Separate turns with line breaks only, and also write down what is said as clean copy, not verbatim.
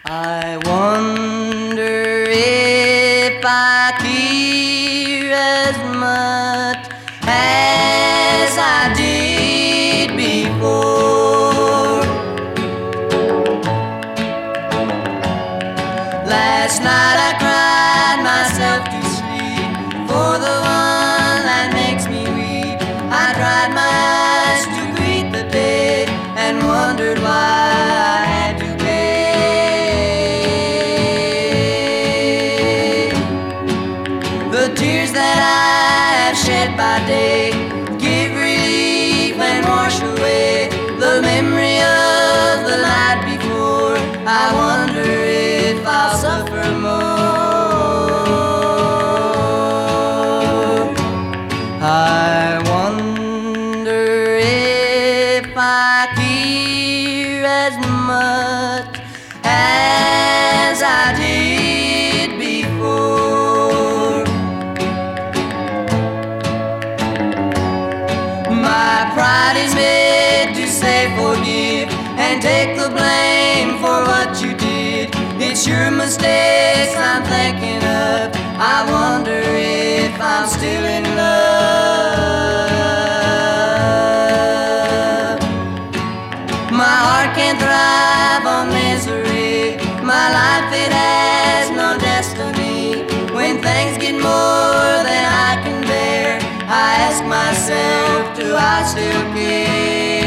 I wonder if I care as much as I did before. Last night I cried myself to sleep for the one that makes me weep. I dried my eyes to greet the day and wondered why I had to pay. The tears that I have shed by day give relief and wash away the memory of the night before. I wonder if I'll suffer more. I wonder if I care as much as I did before. My pride is made to say forgive and take the blame for what you did. It's your mistakes I'm thinking of. I wonder if I'm still in love. My heart can't thrive on misery. My life, it has no destiny. When things get more than I can bear, I ask myself, do I still care?